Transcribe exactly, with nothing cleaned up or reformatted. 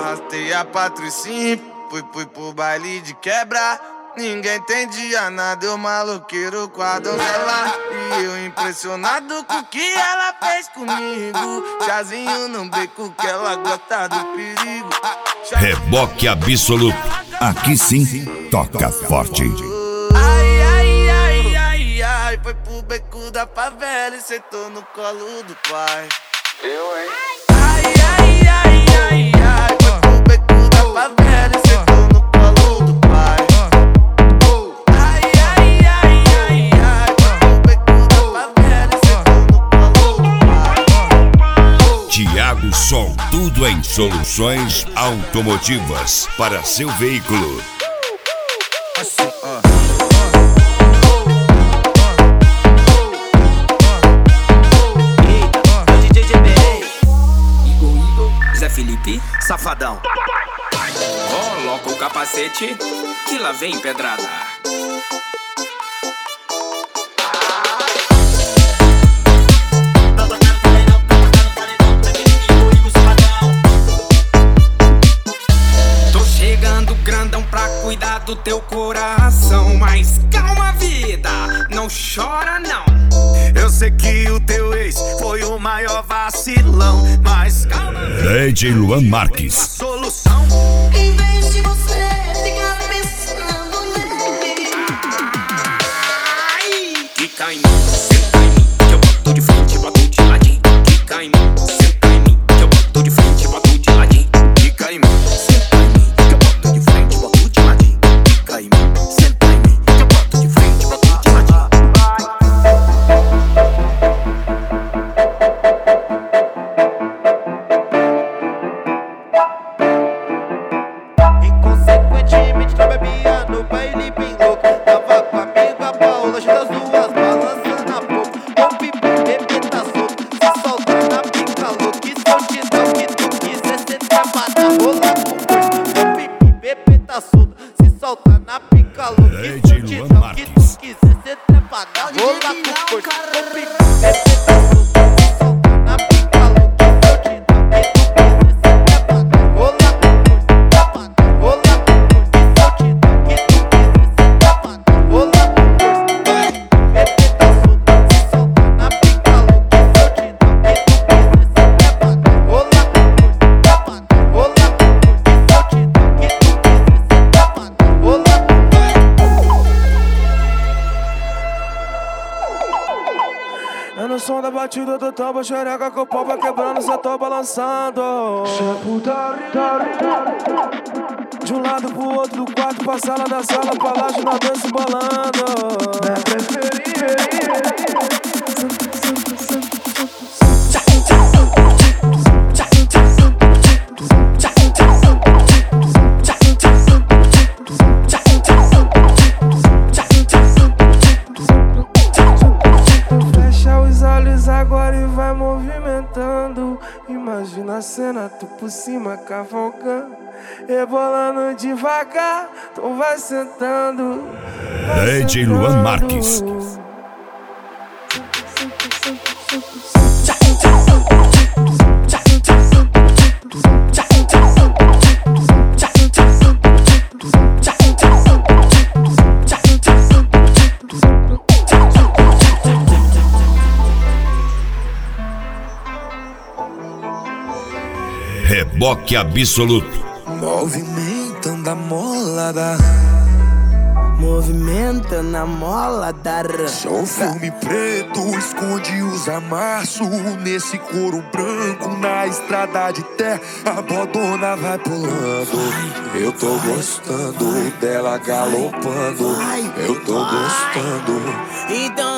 arrastei a patricinha, fui, fui pro baile de quebra. Ninguém entendia nada, eu maloqueiro com a donzela. E eu impressionado com o que ela fez comigo. Chazinho no beco que ela gosta do perigo. Reboque absoluto. Aqui sim, toca forte. Ai, ai, ai, ai, ai. Foi pro beco da favela e sentou no colo do pai. Eu, hein? Ai, ai, ai, ai, ai. Foi pro beco da favela e sentou no colo do pai. Ai, ai, ai, ai, ai. Foi pro beco da favela e sentou no colo do pai. Thiago Sol, tudo em soluções automotivas para seu veículo. Assim, ó. Felipe, safadão. Coloca o capacete que lá vem pedrada. Tô chegando grandão pra cuidar do teu coração. Mas calma, vida, não chora não. Eu sei que o teu ex foi o maior vacilão, mas calma, D J Luan Marques. Solução. Em vez de você ficar pensando nele. Ai, quica em mim, senta em mim, que eu boto de frente, boto de ladinho. Quica em mim, senta em mim, que eu boto de frente, boto de ladinho. Quica em mim, senta em mim, que eu boto de frente, boto de ladinho. Quica em mim, senta em mim, que eu boto de frente, boto de ladinho. É no som da batida do tambo, xereca com o pau vai quebrando, cê tô balançando. De um lado pro outro, do quarto pra sala, da sala pra lá, de uma vez se bolando. Minha preferida. Agora e vai movimentando. Imagina a cena, tu por cima cavalcando, rebolando devagar, tu vai sentando. D J Luan Marques. Reboque absoluto. Movimentando a molada, movimentando a mola da rã. Só um filme preto esconde os amassos. Nesse couro branco na estrada de terra, a bodona vai pulando. Eu tô gostando dela galopando. Eu tô gostando. Então